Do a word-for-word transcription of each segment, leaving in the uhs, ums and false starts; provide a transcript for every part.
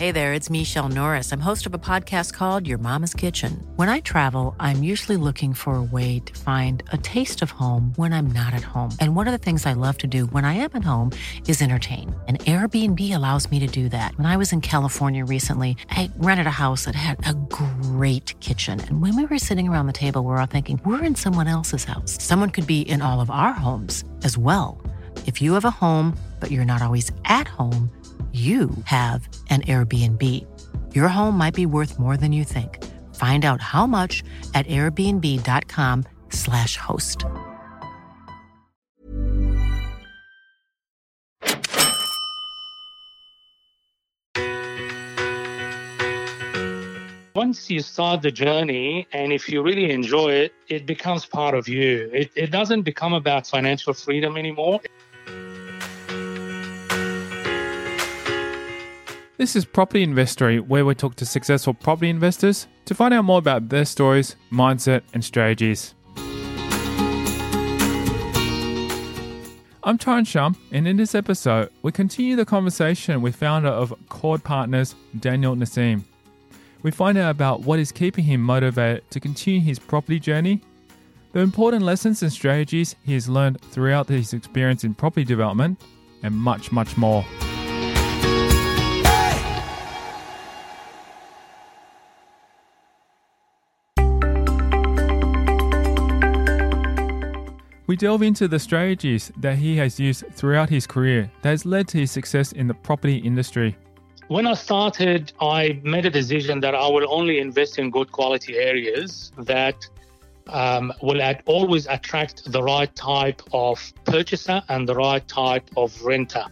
Hey there, it's Michelle Norris. I'm host of a podcast called Your Mama's Kitchen. When I travel, I'm usually looking for a way to find a taste of home when I'm not at home. And one of the things I love to do when I am at home is entertain. And Airbnb allows me to do that. When I was in California recently, I rented a house that had a great kitchen. And when we were sitting around the table, we were all thinking, we're in someone else's house. Someone could be in all of our homes as well. If you have a home, but you're not always at home, you have an Airbnb. Your home might be worth more than you think. Find out how much at airbnb.com slash host. Once you start the journey, and if you really enjoy it, it becomes part of you. It, it doesn't become about financial freedom anymore. This is Property Investory, where we talk to successful property investors to find out more about their stories, mindset, and strategies. I'm Tyron Shum, and in this episode, we continue the conversation with founder of Cord Partners, Daniel Nassim. We find out about what is keeping him motivated to continue his property journey, the important lessons and strategies he has learned throughout his experience in property development, and much, much more. We delve into the strategies that he has used throughout his career that has led to his success in the property industry. When I started, I made a decision that I will only invest in good quality areas that um, will at, always attract the right type of purchaser and the right type of renter.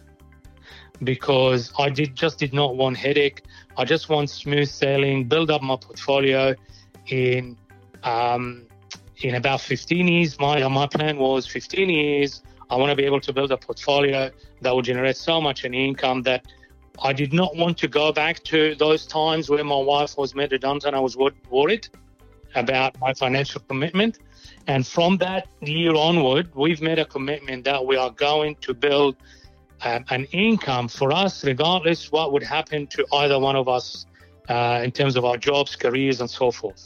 Because I did just did not want headache. I just want smooth sailing, build up my portfolio in um, in about fifteen years. My, my plan was fifteen years. I want to be able to build a portfolio that will generate so much an income that I did not want to go back to those times where my wife was made redundant. I was worried about my financial commitment. And from that year onward, we've made a commitment that we are going to build um, an income for us, regardless what would happen to either one of us uh, in terms of our jobs, careers, and so forth.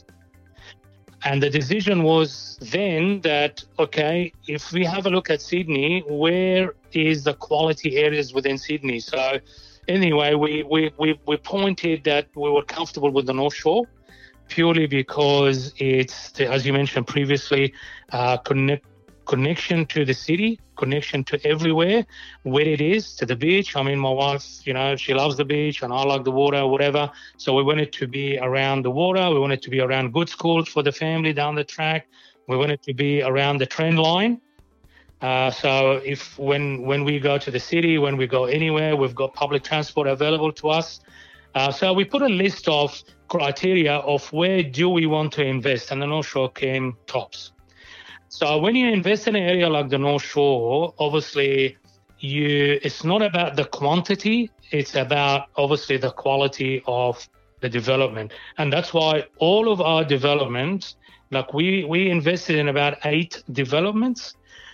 And the decision was then that, okay, if we have a look at Sydney, where is the quality areas within Sydney? So anyway, we, we, we, we pointed that we were comfortable with the North Shore purely because it's, as you mentioned previously, uh, connect, connection to the city, connection to everywhere, where it is, to the beach. I mean, my wife, you know, she loves the beach and I like the water, whatever. So we wanted to be around the water. We wanted to be around good schools for the family down the track. We wanted to be around the train line. Uh, so if when when we go to the city, when we go anywhere, we've got public transport available to us. Uh, so we put a list of criteria of where do we want to invest, and the North Shore came tops. So when you invest in an area like the North Shore, obviously you it's not about the quantity, it's about obviously the quality of the development. And that's why all of our developments, like we, we invested in about eight developments.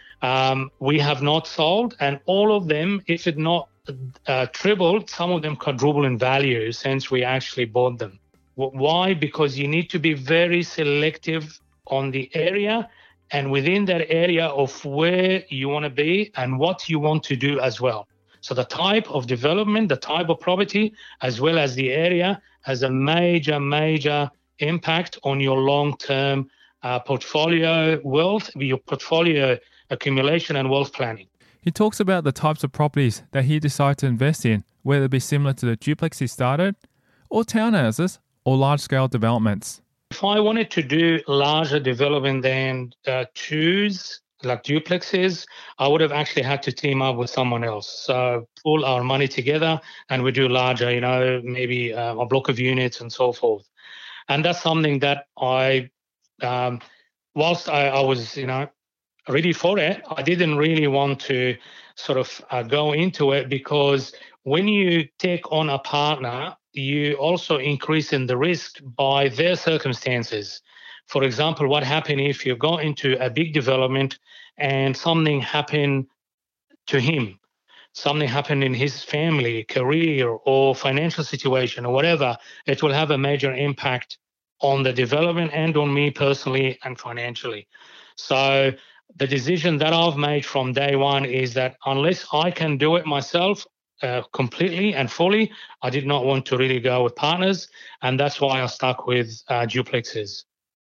Um, we have not sold, and all of them, if it not uh, tripled, some of them quadrupled in value since we actually bought them. Why? Because you need to be very selective on the area and within that area of where you want to be and what you want to do as well. So the type of development, the type of property, as well as the area has a major, major impact on your long-term uh, portfolio wealth, your portfolio accumulation and wealth planning. He talks about the types of properties that he decided to invest in, whether it be similar to the duplex he started, or townhouses, or large-scale developments. If I wanted to do larger development than uh, twos, like duplexes, I would have actually had to team up with someone else. So pull our money together and we do larger, you know, maybe uh, a block of units and so forth. And that's something that I, um, whilst I, I was, you know, ready for it, I didn't really want to sort of uh, go into it, because when you take on a partner, you also increase in the risk by their circumstances. For example, what happened if you go into a big development and something happened to him? something happened in his family, career, or financial situation, or whatever, it will have a major impact on the development and on me personally and financially. So the decision that I've made from day one is that unless I can do it myself uh, completely and fully, I did not want to really go with partners. And that's why I stuck with uh, duplexes.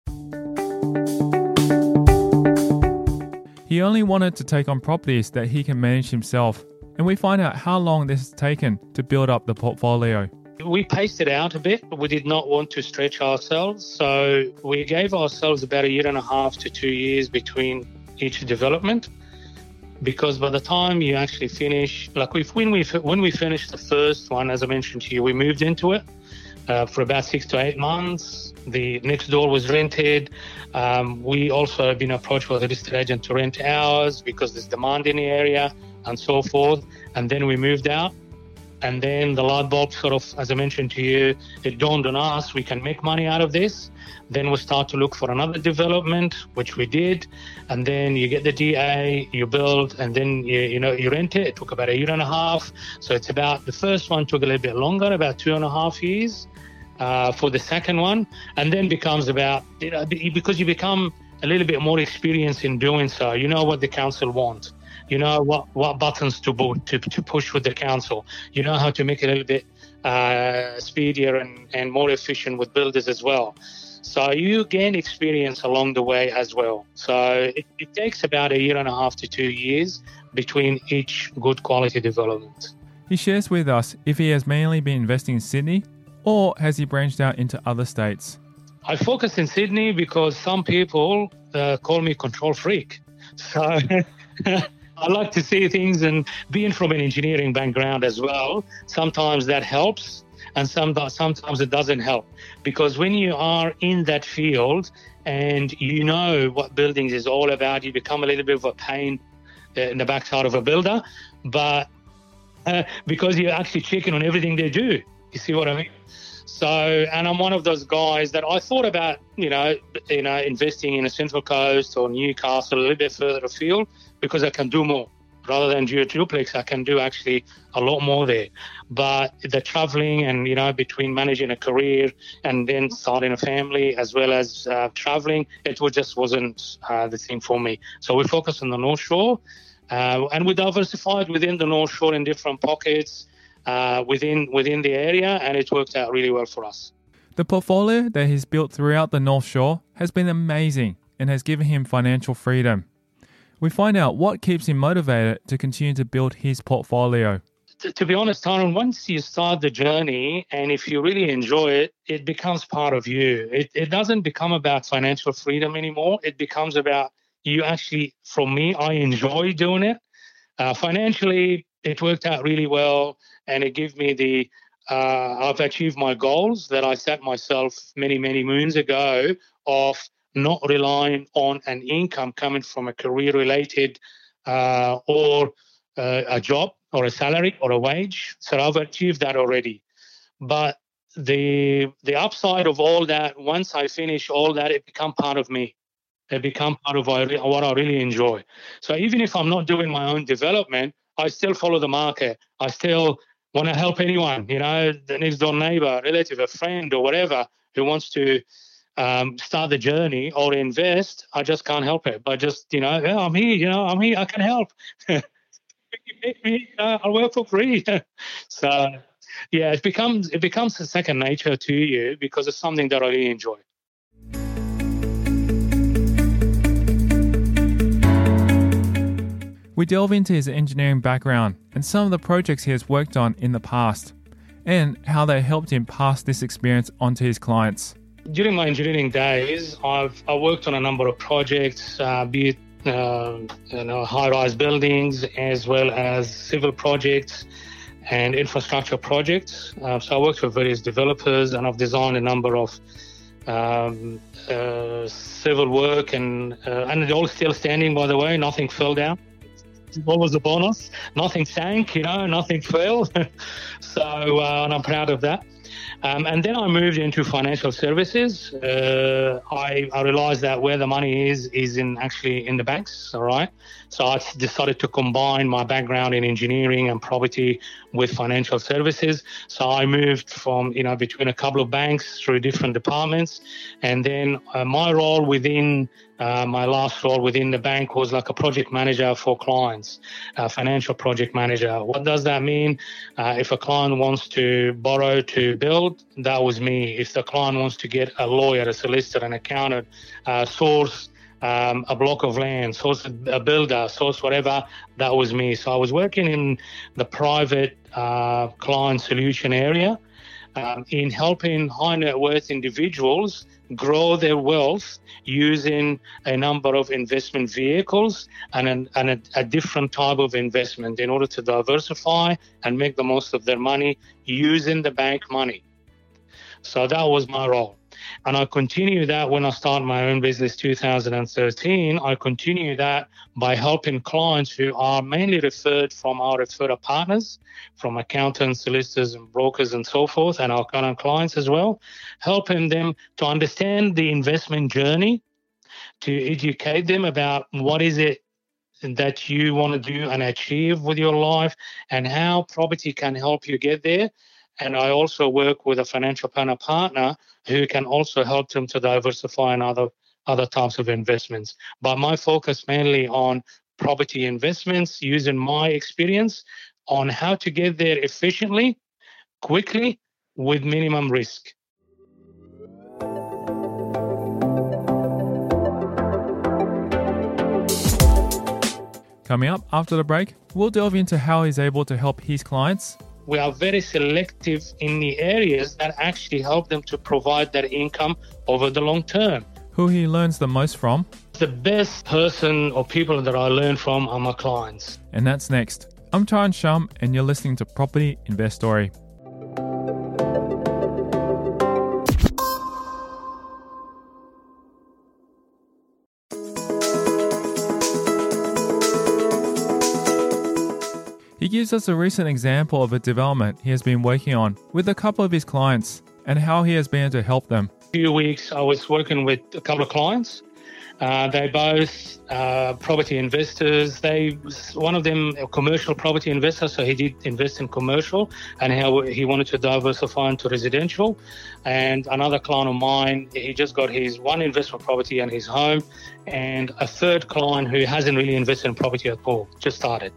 He only wanted to take on properties that he can manage himself. And we find out how long this has taken to build up the portfolio. We paced it out a bit. We did not want to stretch ourselves. So we gave ourselves about a year and a half to two years between each development. Because by the time you actually finish, like we, when we when we finished the first one, as I mentioned to you, we moved into it uh, for about six to eight months. The next door was rented. Um, we also have been approached by the real estate agent to rent ours because there's demand in the area and so forth. And then we moved out. And then the light bulb sort of, as I mentioned to you, it dawned on us, we can make money out of this. Then we start to look for another development, which we did. And then you get the D A, you build, and then you, you know, you rent it. It took about a year and a half. So it's about, the first one took a little bit longer, about two and a half years uh, for the second one. And then becomes about, you know, because you become a little bit more experienced in doing so. You know what the council wants. You know what, what buttons to, to to push with the council. You know how to make it a little bit uh, speedier and, and more efficient with builders as well. So you gain experience along the way as well. So it, it takes about a year and a half to two years between each good quality development. He shares with us if he has mainly been investing in Sydney or has he branched out into other states. I focus in Sydney because some people uh, call me control freak. So... I like to see things, and being from an engineering background as well, sometimes that helps and some, sometimes it doesn't help. Because when you are in that field and you know what buildings is all about, you become a little bit of a pain in the backside of a builder, but uh, because you're actually checking on everything they do. You see what I mean? So, and I'm one of those guys that I thought about, you know, you know, investing in a Central Coast or Newcastle, a little bit further afield, because I can do more. Rather than do a duplex, I can do actually a lot more there. But the traveling and, you know, between managing a career and then starting a family as well as uh, traveling, it was just wasn't uh, the thing for me. So we focused on the North Shore uh, and we diversified within the North Shore in different pockets uh, within within the area, and it worked out really well for us. The portfolio that he's built throughout the North Shore has been amazing and has given him financial freedom. We find out what keeps him motivated to continue to build his portfolio. To, to be honest, Tyrone, once you start the journey and if you really enjoy it, it becomes part of you. It, it doesn't become about financial freedom anymore. It becomes about you actually, from me, I enjoy doing it. Uh, financially, it worked out really well and it gave me the, uh, I've achieved my goals that I set myself many, many moons ago of not relying on an income coming from a career-related uh, or uh, a job or a salary or a wage. So I've achieved that already. But the the upside of all that, once I finish all that, it become part of me. It become part of what I really enjoy. So even if I'm not doing my own development, I still follow the market. I still want to help anyone, you know, the next door neighbor, relative, a friend or whatever who wants to Um, start the journey or invest. I just can't help it. But just, you know, yeah, I'm here, you know, I'm here, I can help. You make me, uh, I'll work for free. So, yeah, it becomes it becomes a second nature to you because it's something that I really enjoy. We delve into his engineering background and some of the projects he has worked on in the past and how they helped him pass this experience on to his clients. During my engineering days, I've I worked on a number of projects, uh, be it uh, you know, high-rise buildings as well as civil projects and infrastructure projects. Uh, so I worked with various developers and I've designed a number of um, uh, civil work and uh, and they're all still standing, by the way. Nothing fell down. What was the bonus? Nothing sank, you know, nothing fell. So uh, and I'm proud of that. Um, and then I moved into financial services. Uh, I, I realized that where the money is, is in actually in the banks, all right? So I decided to combine my background in engineering and property with financial services. So I moved from, you know, between a couple of banks through different departments. And then uh, my role within, uh, my last role within the bank was like a project manager for clients, a financial project manager. What does that mean? Uh, if a client wants to borrow to build, that was me. If the client wants to get a lawyer, a solicitor, an accountant, uh, source um, a block of land, source a builder, source whatever, that was me. So I was working in the private uh, client solution area um, in helping high net worth individuals grow their wealth using a number of investment vehicles and, an, and a, a different type of investment in order to diversify and make the most of their money using the bank money. So that was my role. And I continue that when I started my own business two thousand thirteen. I continue that by helping clients who are mainly referred from our referrer partners, from accountants, solicitors, and brokers, and so forth, and our current clients as well, helping them to understand the investment journey, to educate them about what is it that you want to do and achieve with your life and how property can help you get there. And I also work with a financial planner partner who can also help them to diversify in other, other types of investments. But my focus mainly on property investments, using my experience on how to get there efficiently, quickly, with minimum risk. Coming up after the break, we'll delve into how he's able to help his clients. We are very selective in the areas that actually help them to provide that income over the long term. Who he learns the most from. The best person or people that I learn from are my clients. And that's next. I'm Tyron Shum, and you're listening to Property Investory. He gives us a recent example of a development he has been working on with a couple of his clients and how he has been able to help them. A few weeks I was working with a couple of clients. Uh, they both uh, property investors. They one of them a commercial property investor, so he did invest in commercial, and how he wanted to diversify into residential. And another client of mine, he just got his one investment property and his home, and a third client who hasn't really invested in property at all, just started.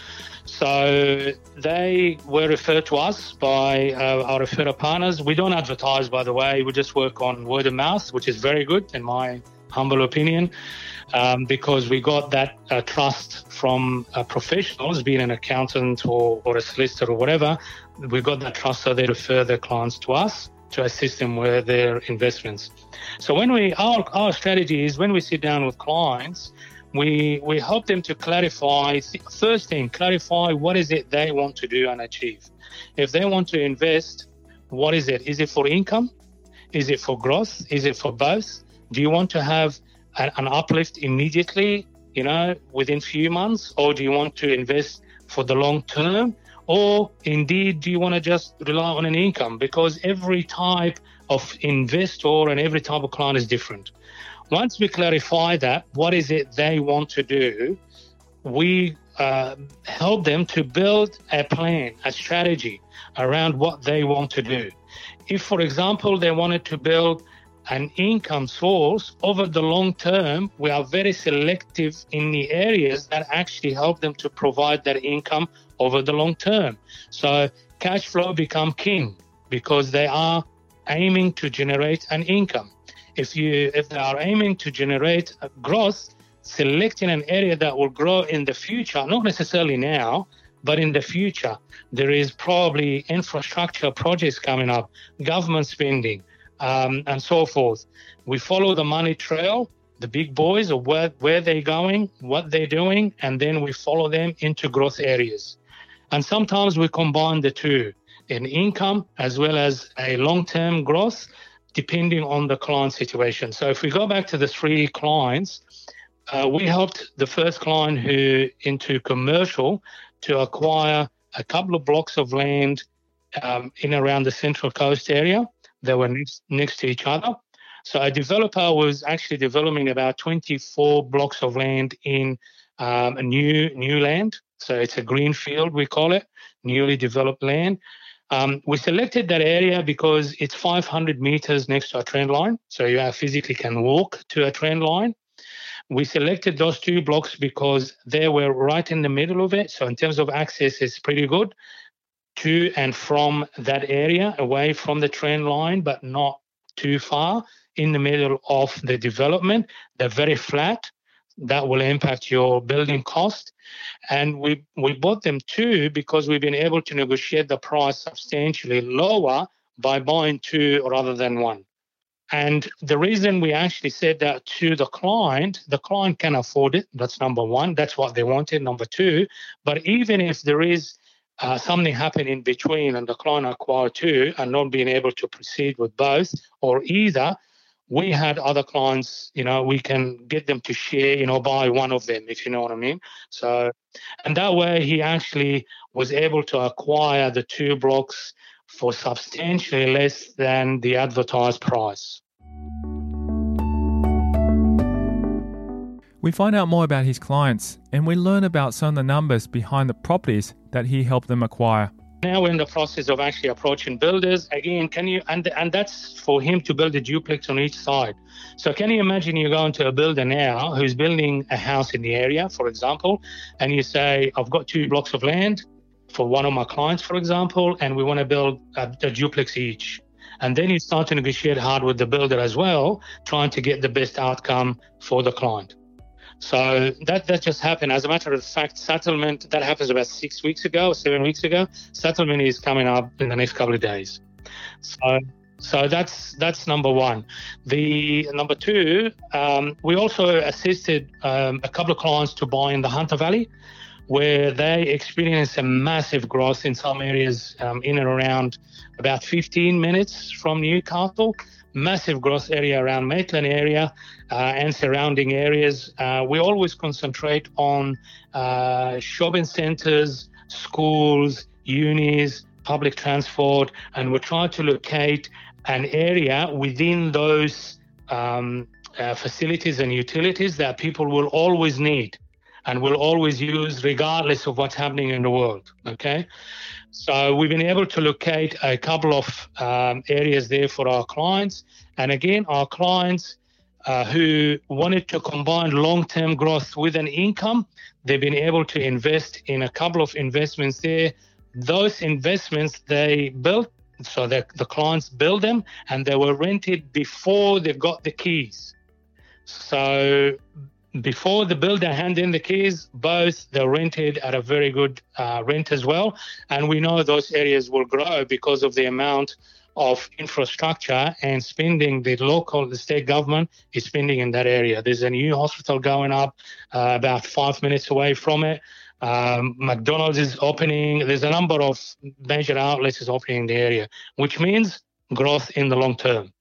So they were referred to us by uh, our referrer partners. We don't advertise, by the way. We just work on word of mouth, which is very good in my humble opinion, um, because we got that uh, trust from uh, professionals, being an accountant or, or a solicitor or whatever. We got that trust, so they refer their clients to us to assist them with their investments. So when we our, our strategy is when we sit down with clients, We we help them to clarify, first thing, clarify what is it they want to do and achieve. If they want to invest, what is it? Is it for income? Is it for growth? Is it for both? Do you want to have an, an uplift immediately, you know, within few months? Or do you want to invest for the long term? Or indeed, do you want to just rely on an income? Because every type of investor and every type of client is different. Once we clarify that, what is it they want to do, we uh, help them to build a plan, a strategy around what they want to do. If, for example, they wanted to build an income source over the long term, we are very selective in the areas that actually help them to provide that income over the long term. So cash flow become king because they are aiming to generate an income. If you if they are aiming to generate growth, selecting an area that will grow in the future, not necessarily now, but in the future, there is probably infrastructure projects coming up, government spending, um, and so forth. We follow the money trail, the big boys, of where, where they're going, what they're doing, and then we follow them into growth areas. And sometimes we combine the two, in income as well as a long-term growth, depending on the client situation. So if we go back to the three clients, uh, we helped the first client who into commercial to acquire a couple of blocks of land um, in around the Central Coast area. They were next, next to each other. So a developer was actually developing about twenty-four blocks of land in um, a new new land. So it's a green field, we call it, newly developed land. Um, we selected that area because it's five hundred meters next to a trend line. So you physically can walk to a trend line. We selected those two blocks because they were right in the middle of it. So in terms of access, it's pretty good to and from that area, away from the trend line, but not too far in the middle of the development. They're very flat. That will impact your building cost. And we, we bought them too because we've been able to negotiate the price substantially lower by buying two rather than one. And the reason we actually said that to the client, the client can afford it. That's number one. That's what they wanted. Number two, but even if there is uh, something happen in between and the client acquire two and not being able to proceed with both or either, we had other clients, you know, we can get them to share, you know, buy one of them, if you know what I mean. So, and that way he actually was able to acquire the two blocks for substantially less than the advertised price. We find out more about his clients and we learn about some of the numbers behind the properties that he helped them acquire. Now we're in the process of actually approaching builders. Again, can you, and and that's for him to build a duplex on each side. So can you imagine you go into a builder now who's building a house in the area, for example, and you say, I've got two blocks of land for one of my clients, for example, and we want to build a, a duplex each. And then you start to negotiate hard with the builder as well, trying to get the best outcome for the client. So that, that just happened. As a matter of fact, settlement, that happens about six weeks ago, seven weeks ago. Settlement is coming up in the next couple of days. So so that's that's number one. The number two, um, we also assisted um, a couple of clients to buy in the Hunter Valley, where they experienced a massive growth in some areas um, in and around about fifteen minutes from Newcastle. Massive growth area around Maitland area uh, and surrounding areas. Uh, we always concentrate on uh, shopping centres, schools, unis, public transport, and we try to locate an area within those um, uh, facilities and utilities that people will always need and will always use regardless of what's happening in the world, okay? So we've been able to locate a couple of um, areas there for our clients. And again, our clients uh, who wanted to combine long-term growth with an income, they've been able to invest in a couple of investments there. Those investments they built, so that the clients built them and they were rented before they got the keys. So before the builder handed in the keys, both they're rented at a very good uh, rent as well. And we know those areas will grow because of the amount of infrastructure and spending the local, the state government is spending in that area. There's a new hospital going up uh, about five minutes away from it. Um, McDonald's is opening. There's a number of major outlets is opening in the area, which means growth in the long term.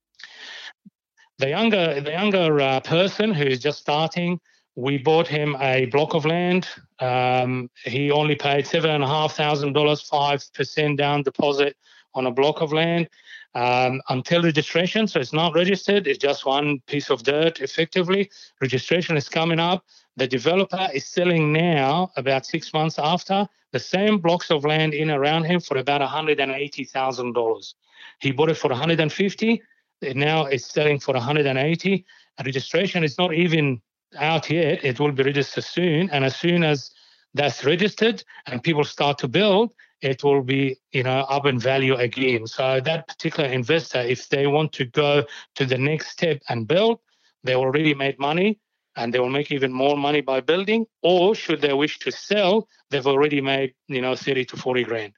The younger, the younger uh, person who is just starting, we bought him a block of land. Um, he only paid seven and a half thousand dollars, five percent down deposit on a block of land um, until registration. So it's not registered. It's just one piece of dirt, effectively. Registration is coming up. The developer is selling now, about six months after, the same blocks of land in around him for about one hundred eighty thousand dollars. He bought it for one hundred fifty thousand dollars. Now it's selling for one hundred eighty. And registration is not even out yet. It will be registered soon. And as soon as that's registered and people start to build, it will be, you know, up in value again. So that particular investor, if they want to go to the next step and build, they already made money and they will make even more money by building. Or should they wish to sell, they've already made, you know, thirty to forty grand.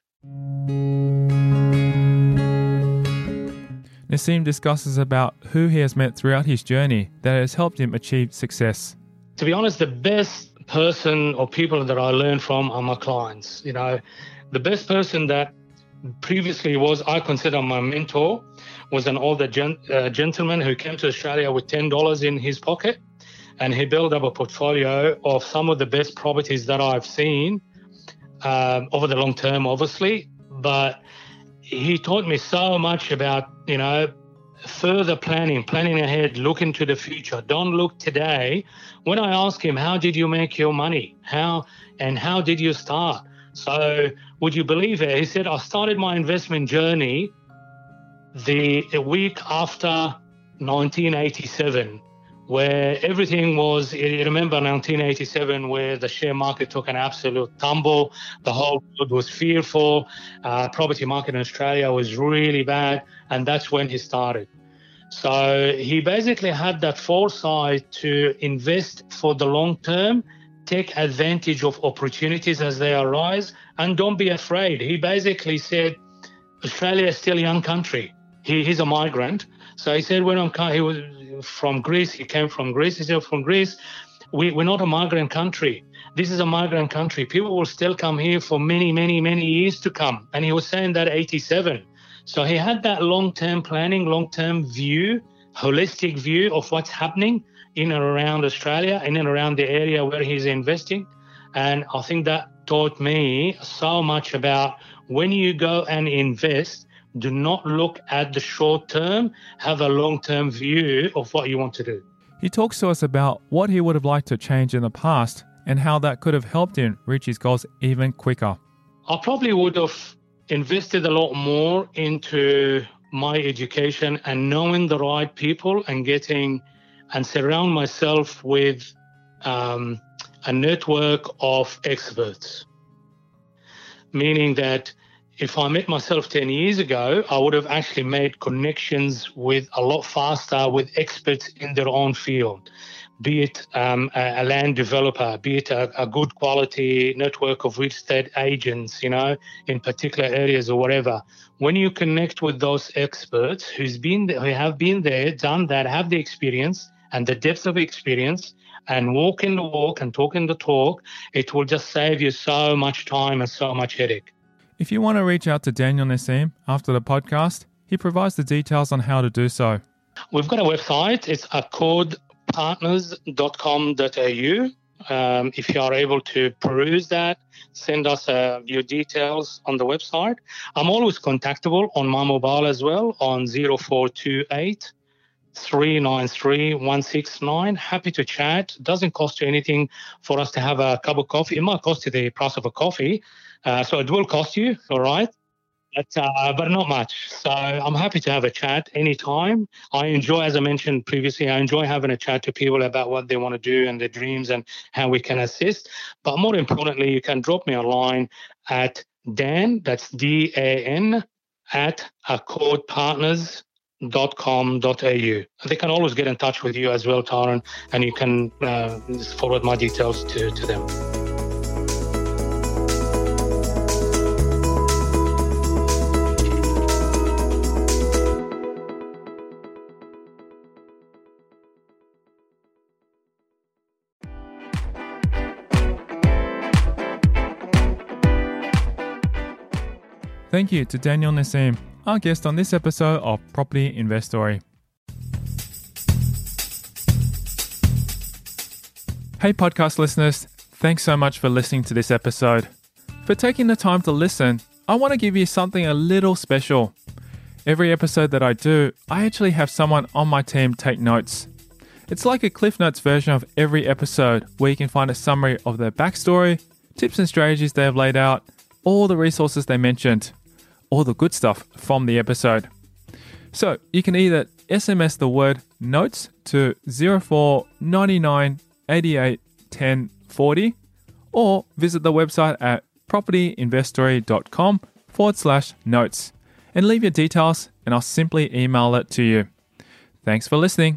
Nassim discusses about who he has met throughout his journey that has helped him achieve success. To be honest, the best person or people that I learned from are my clients. You know, the best person that previously was, I consider my mentor, was an older gen- uh, gentleman who came to Australia with ten dollars in his pocket, and he built up a portfolio of some of the best properties that I've seen um, over the long term, obviously. But he taught me so much about, you know, further planning, planning ahead, look into the future. Don't look today. When I asked him, how did you make your money? How and how did you start? So would you believe it? He said, I started my investment journey the a week after nineteen eighty-seven, where everything was, you remember nineteen eighty-seven, where the share market took an absolute tumble. The whole world was fearful. Uh, property market in Australia was really bad. And that's when he started. So he basically had that foresight to invest for the long term, take advantage of opportunities as they arise, and don't be afraid. He basically said, Australia is still a young country. He, he's a migrant. So he said, when I'm he was from Greece, he came from Greece. He said, from Greece, we, we're not a migrant country. This is a migrant country. People will still come here for many, many, many years to come. And he was saying that eighty-seven. So he had that long-term planning, long-term view, holistic view of what's happening in and around Australia, in and around the area where he's investing. And I think that taught me so much about when you go and invest, do not look at the short term, have a long-term view of what you want to do. He talks to us about what he would have liked to change in the past and how that could have helped him reach his goals even quicker. I probably would have invested a lot more into my education and knowing the right people and getting and surround myself with um, a network of experts. Meaning that if I met myself ten years ago, I would have actually made connections with a lot faster with experts in their own field, be it um, a, a land developer, be it a, a good quality network of real estate agents, you know, in particular areas or whatever. When you connect with those experts who's been there, who have been there, done that, have the experience and the depth of experience, and walk in the walk and talk in the talk, it will just save you so much time and so much headache. If you want to reach out to Daniel Nassim after the podcast, he provides the details on how to do so. We've got a website. It's accord partners dot com dot a u. Um, if you are able to peruse that, send us uh, your details on the website. I'm always contactable on my mobile as well on zero four two eight, three nine three, one six nine. Happy to chat. Doesn't cost you anything for us to have a cup of coffee. It might cost you the price of a coffee. Uh, so it will cost you, all right, but, uh, but not much. So I'm happy to have a chat anytime. I enjoy, as I mentioned previously, I enjoy having a chat to people about what they want to do and their dreams and how we can assist. But more importantly, you can drop me a line at Dan, that's D A N, at accord partners dot com dot a u. They can always get in touch with you as well, Taran, and you can uh, forward my details to, to them. Thank you to Daniel Nassim, our guest on this episode of Property Investory. Hey podcast listeners, thanks so much for listening to this episode. For taking the time to listen, I want to give you something a little special. Every episode that I do, I actually have someone on my team take notes. It's like a Cliff Notes version of every episode where you can find a summary of their backstory, tips and strategies they have laid out, all the resources they mentioned, all the good stuff from the episode. So you can either S M S the word notes to zero four nine nine eighty-eight ten forty or visit the website at propertyinvestory.com forward slash notes and leave your details and I'll simply email it to you. Thanks for listening.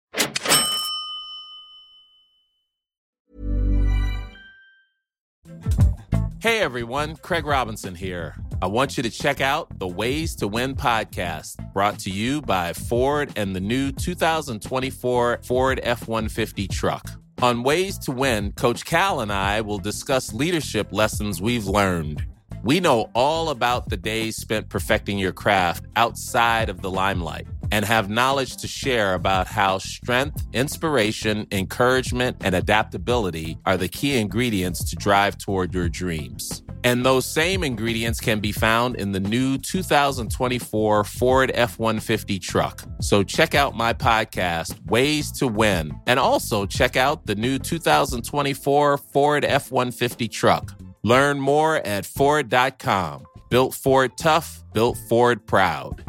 Hey everyone, Craig Robinson here. I want you to check out the Ways to Win podcast, brought to you by Ford and the new two thousand twenty-four Ford F one fifty truck. On Ways to Win, Coach Cal and I will discuss leadership lessons we've learned. We know all about the days spent perfecting your craft outside of the limelight and have knowledge to share about how strength, inspiration, encouragement, and adaptability are the key ingredients to drive toward your dreams. And those same ingredients can be found in the new two thousand twenty-four Ford F one fifty truck. So check out my podcast, Ways to Win, and also check out the new two thousand twenty-four Ford F one fifty truck. Learn more at Ford dot com. Built Ford tough, built Ford proud.